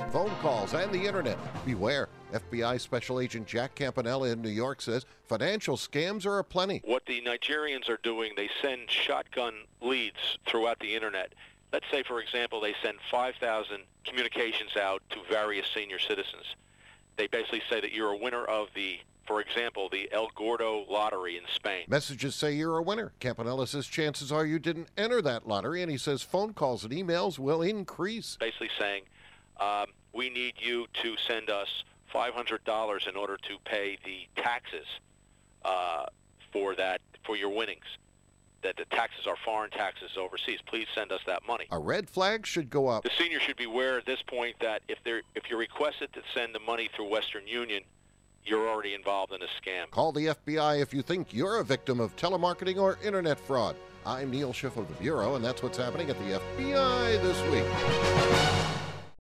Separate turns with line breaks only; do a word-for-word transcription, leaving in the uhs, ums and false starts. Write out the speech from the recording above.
phone calls, and the internet. Beware. F B I Special Agent Jack Campanella in New York says financial scams are aplenty.
What the Nigerians are doing, they send shotgun leads throughout the internet. Let's say, for example, they send five thousand communications out to various senior citizens. They basically say that you're a winner of the, for example, the El Gordo lottery in Spain.
Messages say you're a winner. Campanella says chances are you didn't enter that lottery, and he says phone calls and emails will increase.
Basically saying, um, we need you to send us five hundred dollars in order to pay the taxes uh, for that, for your winnings. That the taxes are foreign taxes overseas. Please send us that money.
A red flag should go up.
The senior should be aware at this point that if they're if you're requested to send the money through Western Union, you're already involved in a scam.
Call the F B I if you think you're a victim of telemarketing or internet fraud. I'm Neil Schiff of the Bureau, and that's what's happening at the F B I this week.